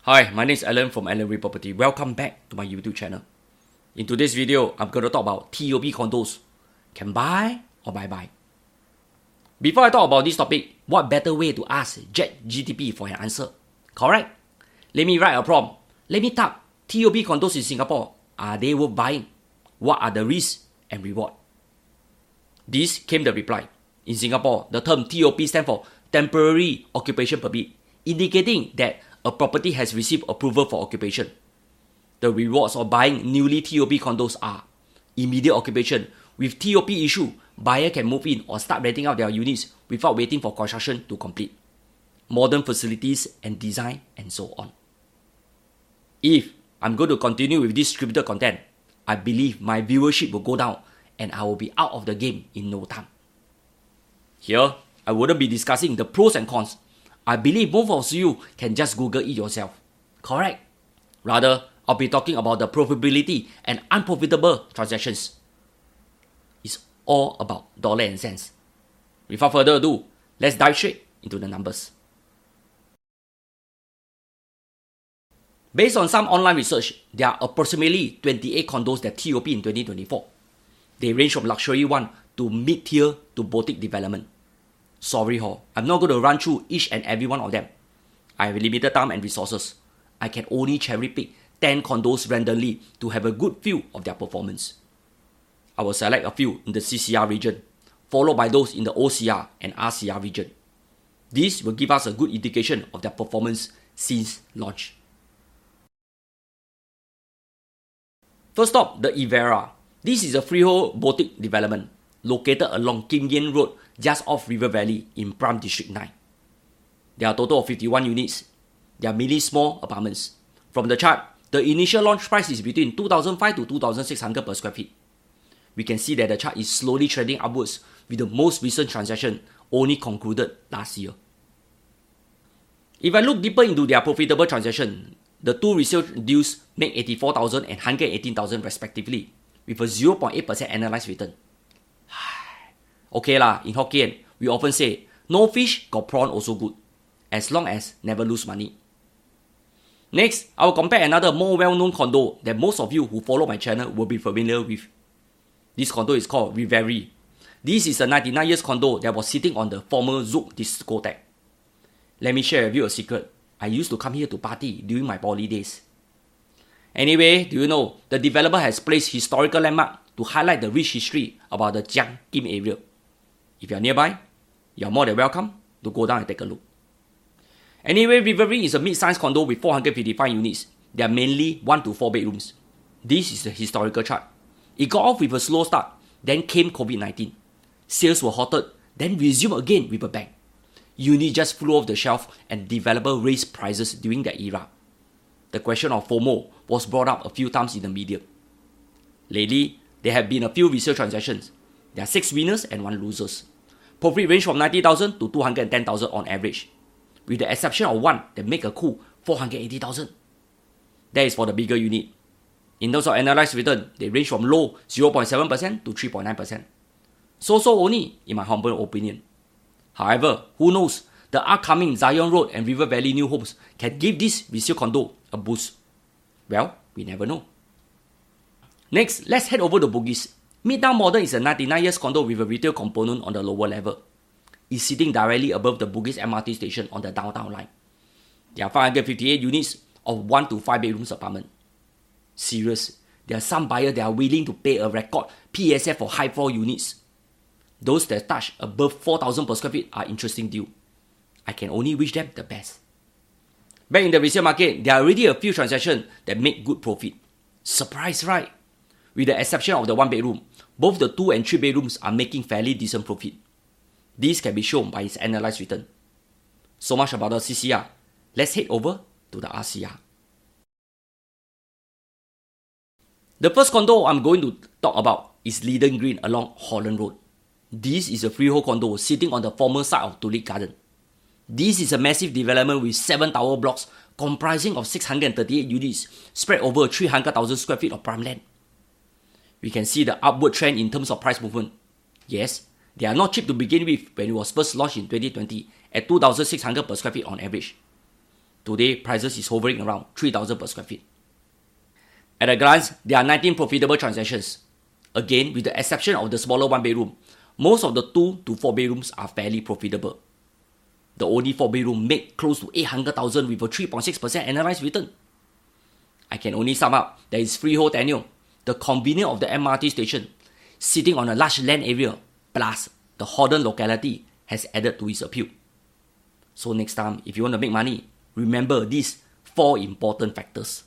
Hi, my name is Alan from Alan Ray Property. Welcome back to my YouTube channel. In today's video, I'm going to talk about TOP condos. Can buy or buy? Before I talk about this topic, what better way to ask ChatGPT for an answer? Correct? Let me write a prompt. Let me type TOP condos in Singapore. Are they worth buying? What are the risks and reward? This came the reply. In Singapore, the term TOP stands for Temporary Occupation Permit, indicating that a property has received approval for occupation. The rewards of buying newly TOP condos are immediate occupation. With TOP issue, buyer can move in or start renting out their units without waiting for construction to complete. Modern facilities and design and so on. If I'm going to continue with this scripted content, I believe my viewership will go down and I will be out of the game in no time. Here, I wouldn't be discussing the pros and cons. I believe both of you can just Google it yourself. Correct? Rather, I'll be talking about the profitability and unprofitable transactions. It's all about dollar and cents. Without further ado, let's dive straight into the numbers. Based on some online research, there are approximately 28 condos that TOP in 2024. They range from luxury one to mid-tier to boutique development. Sorry I'm not going to run through each and every one of them. I have limited time and resources. I can only cherry pick 10 condos randomly to have a good feel of their performance. I will select a few in the CCR region, followed by those in the OCR and RCR region. This will give us a good indication of their performance since launch. First up, the Evera. This is a freehold boutique development located along Kim Yen Road just off River Valley in Prime District 9. There are a total of 51 units. They are mainly small apartments. From the chart, the initial launch price is between 2,500 to 2,600 per square feet. We can see that the chart is slowly trending upwards with the most recent transaction only concluded last year. If I look deeper into their profitable transaction, the two resale deals make 84,000 and 118,000 respectively, with a 0.8% annualized return. Okay in Hokkien, we often say, no fish got prawn also good, as long as never lose money. Next, I will compare another more well-known condo that most of you who follow my channel will be familiar with. This condo is called Reverie. This is a 99 years condo that was sitting on the former Zouk discotheque. Let me share with you a secret. I used to come here to party during my poly days. Anyway, do you know, the developer has placed historical landmark to highlight the rich history about the Jiang Kim area. If you are nearby, you are more than welcome to go down and take a look. Anyway, Reverie is a mid-sized condo with 455 units. They are mainly 1 to 4 bedrooms. This is the historical chart. It got off with a slow start, then came COVID-19. Sales were halted, then resumed again with a bang. Units just flew off the shelf and developer raised prices during that era. The question of FOMO was brought up a few times in the media. Lately, there have been a few resale transactions. There are 6 winners and 1 losers. Profit range from 90,000 to 210,000 on average, with the exception of one that make a cool 480,000. That is for the bigger unit. In terms of annualized return, they range from low 0.7% to 3.9%. So only, in my humble opinion. However, who knows, the upcoming Zion Road and River Valley new homes can give this resale condo a boost. Well, we never know. Next, let's head over to Bugis. Midtown Modern is a 99 years condo with a retail component on the lower level. It's sitting directly above the Bugis MRT station on the downtown line. There are 558 units of 1 to 5 bedrooms apartment. Serious, there are some buyers that are willing to pay a record PSF for high floor units. Those that touch above 4,000 per square feet are interesting deal. I can only wish them the best. Back in the resale market, there are already a few transactions that make good profit. Surprise, right? With the exception of the 1 bedroom, both the 2 and 3 bedrooms are making fairly decent profit. This can be shown by its annualized return. So much about the CCR. Let's head over to the RCR. The first condo I'm going to talk about is Leiden Green along Holland Road. This is a freehold condo sitting on the former site of Tulip Garden. This is a massive development with 7 tower blocks comprising of 638 units spread over 300,000 square feet of prime land. We can see the upward trend in terms of price movement. Yes, they are not cheap to begin with when it was first launched in 2020 at 2,600 per square feet on average. Today, prices is hovering around 3,000 per square feet. At a glance, there are 19 profitable transactions. Again, with the exception of the smaller 1-bedroom, most of the 2 to 4 bedrooms are fairly profitable. The only 4-bedroom made close to 800,000 with a 3.6% annualized return. I can only sum up that it's freehold tenure, the convenience of the MRT station, sitting on a large land area, plus the Hordern locality has added to its appeal. So next time, if you want to make money, remember these 4 important factors.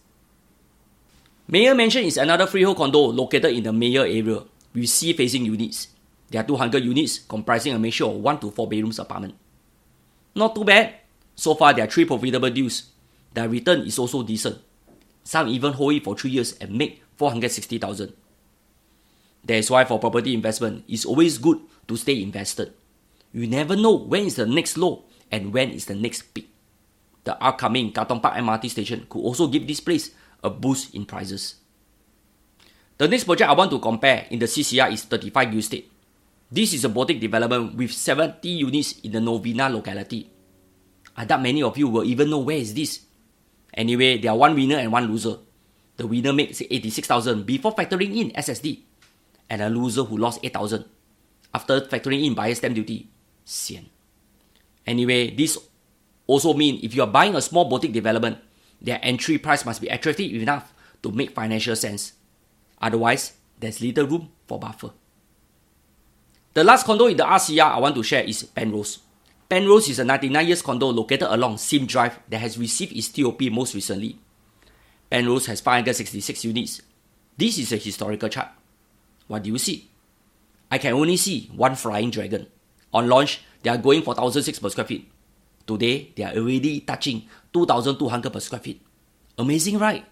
Mayer Mansion is another freehold condo located in the Mayer area with sea-facing units. There are 200 units comprising a mixture of 1 to 4 bedrooms apartment. Not too bad. So far, there are 3 profitable deals. The return is also decent. Some even hold it for 3 years and make 460,000. That is why for property investment, it's always good to stay invested. You never know when is the next low and when is the next peak. The upcoming Katong Park MRT station could also give this place a boost in prices. The next project I want to compare in the CCR is 35 Gilstead. This is a boutique development with 70 units in the Novena locality. I doubt many of you will even know where is this. Anyway, there are 1 winner and 1 loser. The winner makes 86,000 before factoring in SSD, and a loser who lost 8,000 after factoring in buyer's stamp duty. Sian. Anyway, this also means if you are buying a small boutique development, their entry price must be attractive enough to make financial sense. Otherwise, there's little room for buffer. The last condo in the RCR I want to share is Penrose. Penrose is a 99 years condo located along Sim Drive that has received its TOP most recently. Penrose has 566 units. This is a historical chart. What do you see? I can only see 1 flying dragon. On launch, they are going for 1,006 per square feet. Today, they are already touching 2,200 per square feet. Amazing, right?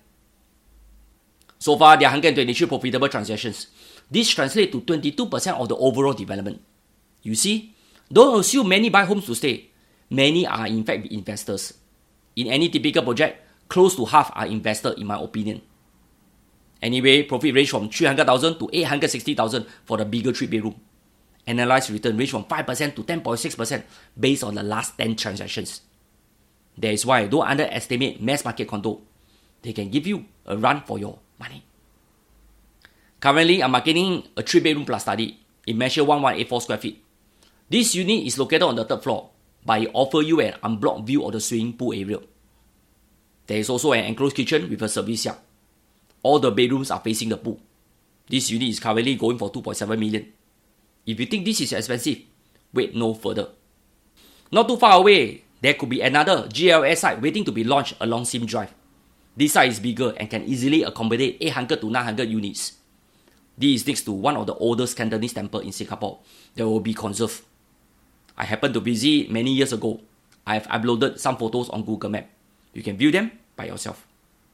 So far, there are 123 profitable transactions. This translates to 22% of the overall development. You see, don't assume many buy homes to stay. Many are in fact investors. In any typical project, close to half are invested in my opinion. Anyway, profit range from 300,000 to 860,000 for the bigger 3-bedroom. Annualized return range from 5% to 10.6% based on the last 10 transactions. That is why don't underestimate mass market condo. They can give you a run for your money. Currently, I'm marketing a 3-bedroom plus study. It measures 1184 square feet. This unit is located on the 3rd floor, but it offers you an unblocked view of the swimming pool area. There is also an enclosed kitchen with a service yard. All the bedrooms are facing the pool. This unit is currently going for 2.7 million. If you think this is expensive, wait no further. Not too far away, there could be another GLS site waiting to be launched along Sim Drive. This site is bigger and can easily accommodate 800 to 900 units. This is next to one of the oldest Cantonese temples in Singapore that will be conserved. I happened to visit many years ago. I have uploaded some photos on Google Maps. You can view them by yourself.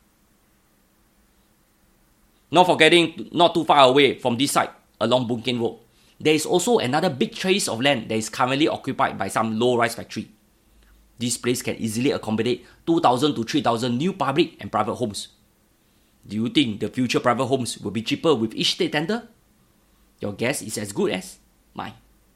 Not forgetting, not too far away from this site, along Boon Keng Road, there is also another big tract of land that is currently occupied by some low-rise factory. This place can easily accommodate 2,000 to 3,000 new public and private homes. Do you think the future private homes will be cheaper with each state tender? Your guess is as good as mine.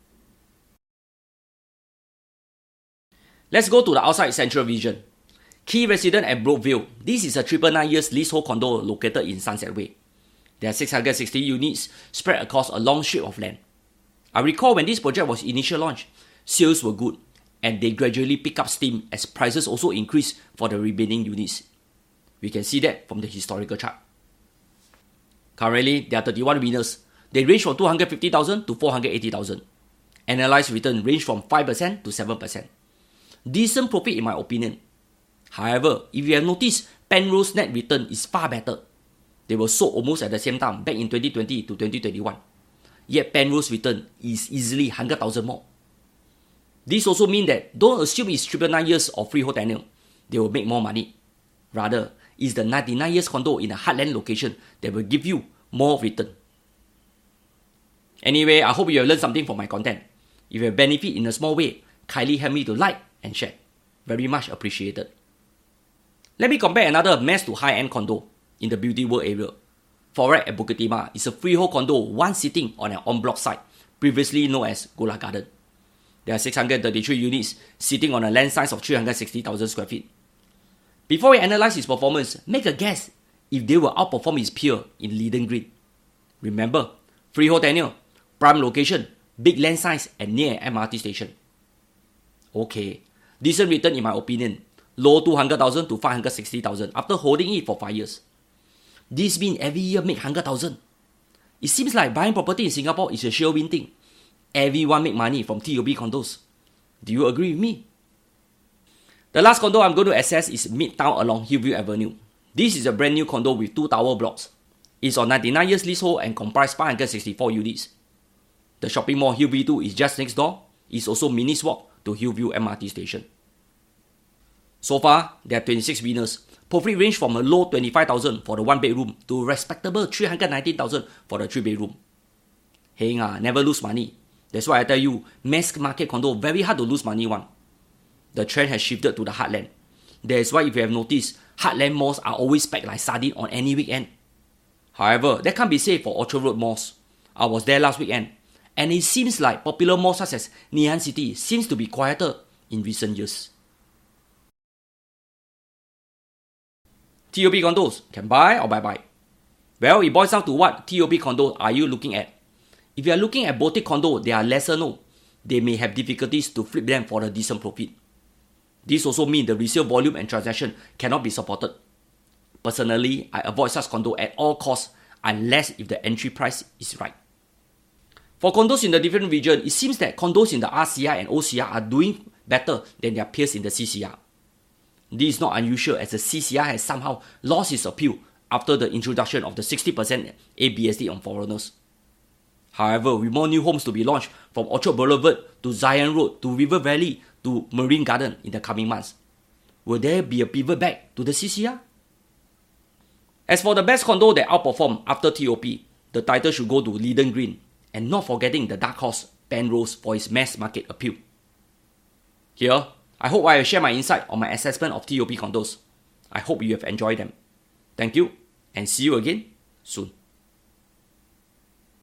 Let's go to the outside Central Vision. Key Residence at Brookville. This is a 999 years leasehold condo located in Sunset Way. There are 660 units spread across a long strip of land. I recall when this project was initially launched, sales were good and they gradually pick up steam as prices also increased for the remaining units. We can see that from the historical chart. Currently, there are 31 winners. They range from 250,000 to 480,000. Annualized return range from 5% to 7%. Decent profit in my opinion. However, if you have noticed, Penrose net return is far better. They were sold almost at the same time back in 2020 to 2021. Yet Penrose return is easily 100,000 more. This also means that don't assume it's 999 years of freehold tenure. They will make more money. Rather, it's the 99 years condo in a heartland location that will give you more return. Anyway, I hope you have learned something from my content. If you have benefit in a small way, kindly help me to like and share. Very much appreciated. Let me compare another mass to high-end condo in the Beauty World area. Forex at Bukit Timah is a freehold condo once sitting on an en-bloc site, previously known as Gola Garden. There are 633 units sitting on a land size of 360,000 square feet. Before we analyze its performance, make a guess if they will outperform its peer in Leedon Green. Remember, freehold tenure, prime location, big land size, and near an MRT station. Okay, decent return in my opinion. Low 200,000 to 560,000 after holding it for 5 years. This means every year make 100,000. It seems like buying property in Singapore is a sure win thing. Everyone make money from TOP condos. Do you agree with me? The last condo I'm going to assess is Midtown along Hillview Avenue. This is a brand new condo with 2 tower blocks. It's on 99 years leasehold and comprises 564 units. The shopping mall Hillview 2 is just next door. It's also minutes walk to Hillview MRT station. So far, there are 26 winners. Profit range from a low 25,000 for the 1 bedroom to a respectable 319,000 for the 3 bedroom. Hey, never lose money. That's why I tell you, mass market condo very hard to lose money one. The trend has shifted to the heartland. That's why if you have noticed, heartland malls are always packed like sardine on any weekend. However, that can't be said for Orchard Road malls. I was there last weekend, and it seems like popular malls such as Ngee Ann City seems to be quieter in recent years. TOP condos, can buy or bye-bye? Well, it boils down to what TOP condo are you looking at. If you are looking at boutique condo, they are lesser known. They may have difficulties to flip them for a decent profit. This also means the resale volume and transaction cannot be supported. Personally, I avoid such condo at all costs unless if the entry price is right. For condos in the different region, it seems that condos in the RCR and OCR are doing better than their peers in the CCR. This is not unusual as the CCR has somehow lost its appeal after the introduction of the 60% ABSD on foreigners. However, with more new homes to be launched from Orchard Boulevard to Zion Road to River Valley to Marine Garden in the coming months, will there be a pivot back to the CCR? As for the best condo that outperformed after TOP, the title should go to Leedon Green, and not forgetting the dark horse Penrose for its mass market appeal. Here, I hope I have shared my insight on my assessment of TOP condos. I hope you have enjoyed them. Thank you, and see you again soon.